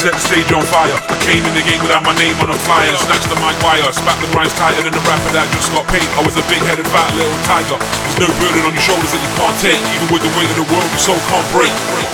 Set the stage on fire. I came in the game without my name on a flyer. Snatched the mic wire, spat the rhymes tighter than the rapper that just got paid. I was a big-headed fat little tiger. There's no burden on your shoulders that you can't take. Even with the weight of the world, your soul can't break.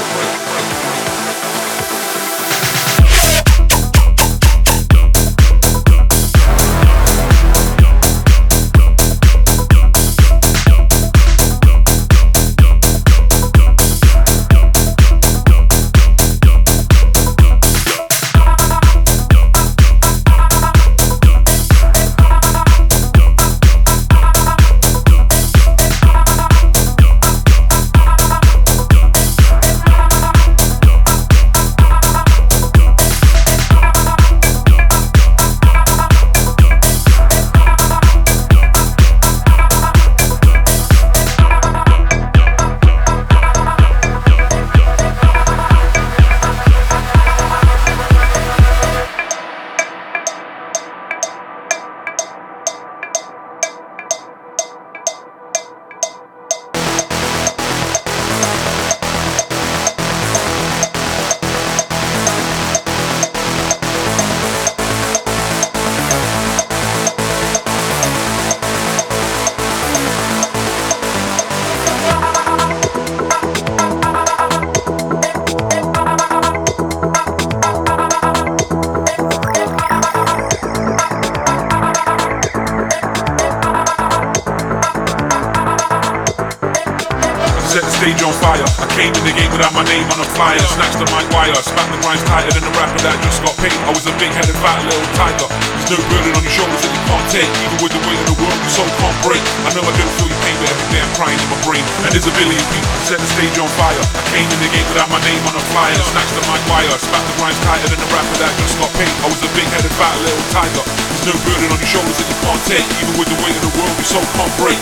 Set the stage on fire. I came in the game without my name on a flyer. Snatched the mic wire, spat the rhymes tighter than the rapper that just got paid. I was a big-headed fat little tiger. There's no burden on your shoulders that you can't take. Even with the weight of the world, your soul can't break. I know I don't feel your pain, but every day I'm crying in my brain. And there's a billion people who set the stage on fire. I came in the game without my name on a flyer. Snatched the mic wire, spat the rhymes tighter than the rapper that just got paid. I was a big-headed fat little tiger. There's no burden on your shoulders that you can't take. Even with the weight of the world, your soul can't break.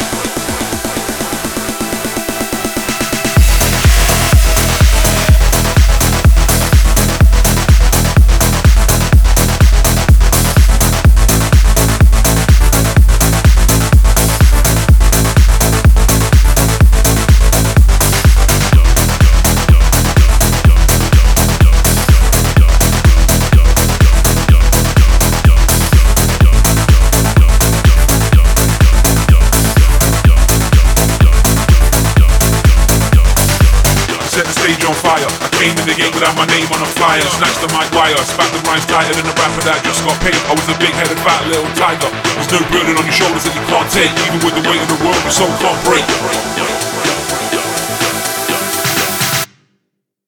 Set the stage on fire. I came in the game without my name on a flyer. Snatched the mic wire, spat the rhymes tighter than the rapper that just got paid. I was a big-headed fat little tiger. There's no burden on your shoulders that you can't take. Even with the weight of the world, your soul can't break.